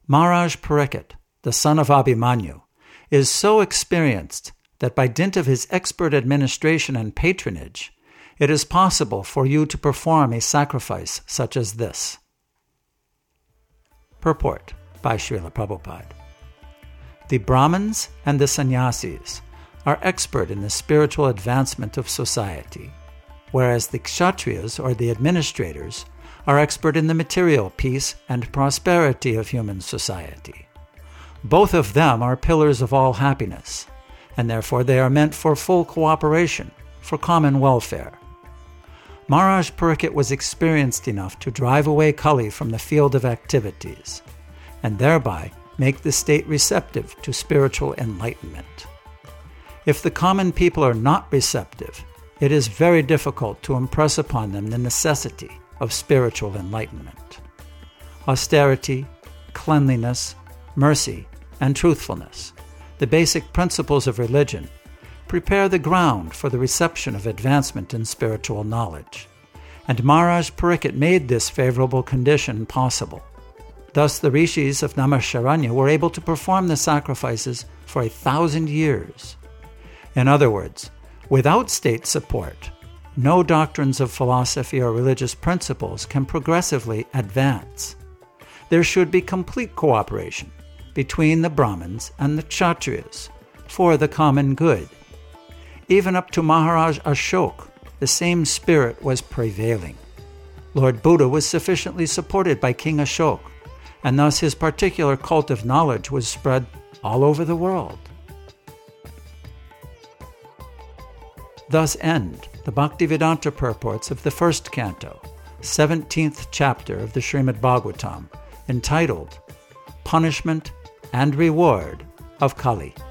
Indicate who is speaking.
Speaker 1: Maharaj Parikshit, the son of Abhimanyu, is so experienced that by dint of his expert administration and patronage, it is possible for you to perform a sacrifice such as this. Purport by Srila Prabhupada. The Brahmins and the Sannyasis are expert in the spiritual advancement of society, whereas the Kshatriyas, or the administrators, are expert in the material peace and prosperity of human society. Both of them are pillars of all happiness, and therefore they are meant for full cooperation, for common welfare. Maharaj Parikshit was experienced enough to drive away Kali from the field of activities, and thereby make the state receptive to spiritual enlightenment. If the common people are not receptive, it is very difficult to impress upon them the necessity of spiritual enlightenment. Austerity, cleanliness, mercy, and truthfulness, the basic principles of religion, prepare the ground for the reception of advancement in spiritual knowledge, and Maharaj Parikshit made this favorable condition possible. Thus the rishis of Naimisharanya were able to perform the sacrifices for 1,000 years. In other words, without state support, no doctrines of philosophy or religious principles can progressively advance. There should be complete cooperation between the Brahmins and the Kshatriyas for the common good. Even up to Maharaj Ashoka, the same spirit was prevailing. Lord Buddha was sufficiently supported by King Ashoka, and thus his particular cult of knowledge was spread all over the world. Thus end the Bhaktivedanta purports of the first canto, 17th chapter of the Srimad Bhagavatam, entitled Punishment and Reward of Kali.